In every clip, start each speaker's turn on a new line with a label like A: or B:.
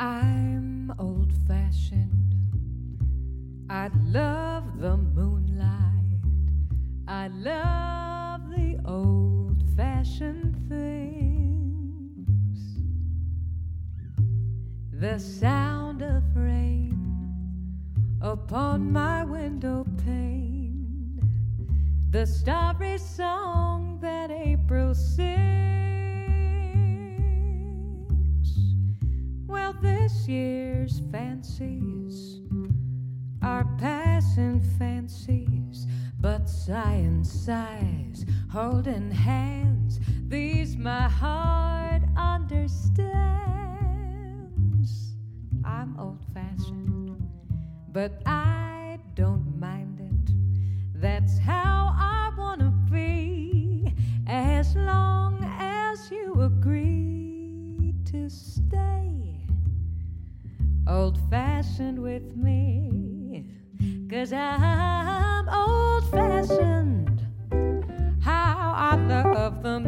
A: I'm old-fashioned. I love the moonlight. I love the old-fashioned things. The sound of rain upon my window pane. The starry song that April sings. Well, this year's fancies are passing fancies, but sighing sighs, holding hands, these my heart understands. I'm old-fashioned, but I don't mind it. That's how I wanna be, as long as you agree to stay old-fashioned with me. 'Cause I'm old-fashioned. How I love the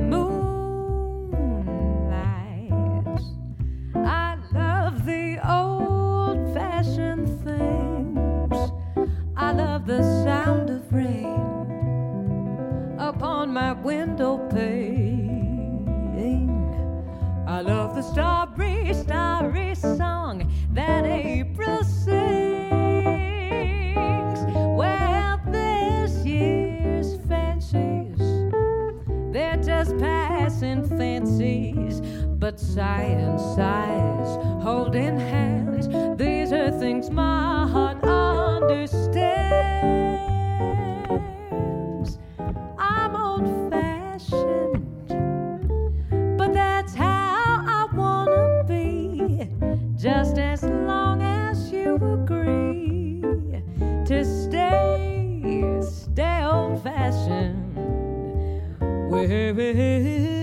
A: moonlight. I love the old-fashioned things. I love the sound of rain upon my window pane. I love the starry, starry song that April sings. Well, this year's fancies, they're just passing fancies, but sighing sighs, holding hands, these are things my heart understands. I'm old-fashioned, but that's how I wanna be, just as long as you agree to stay old-fashioned with me.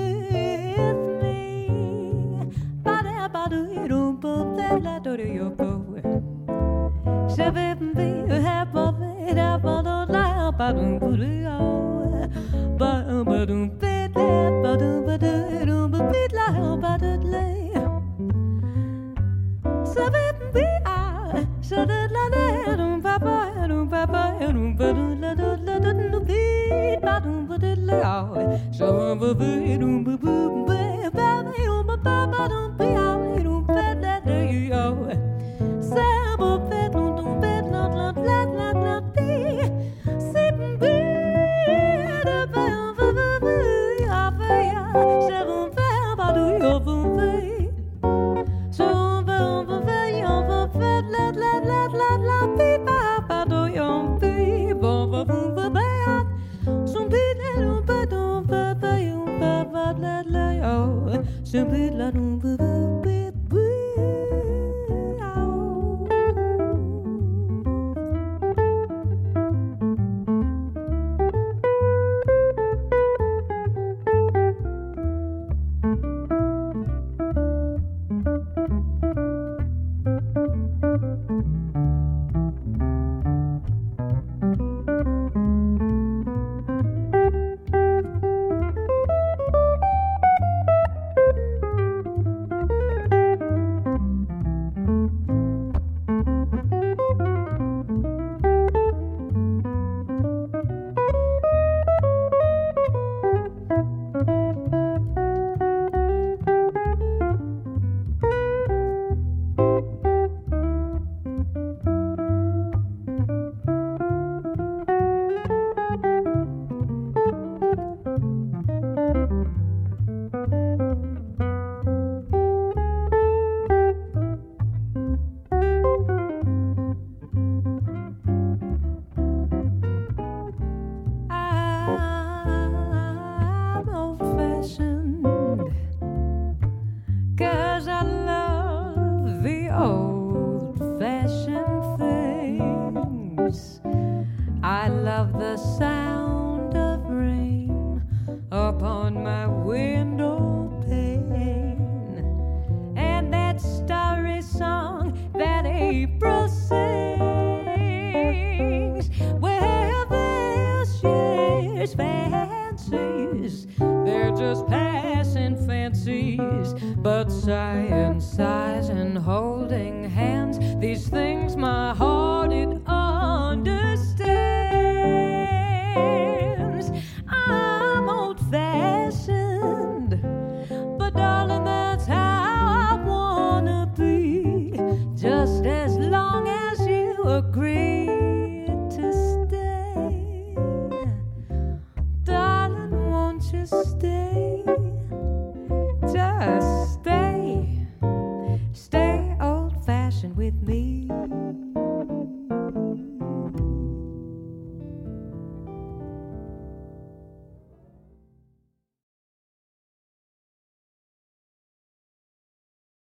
A: I love the sound of rain upon my window pane, and that starry song that April sings. Well, this year's fancies, they're just passing fancies, please, but sighing sighs and holding hands, these things my heart it understands. I'm old-fashioned, but darling, that's how I wanna be, just as long as you agree to stay. Darling, won't you stay? Just stay, stay old-fashioned with me.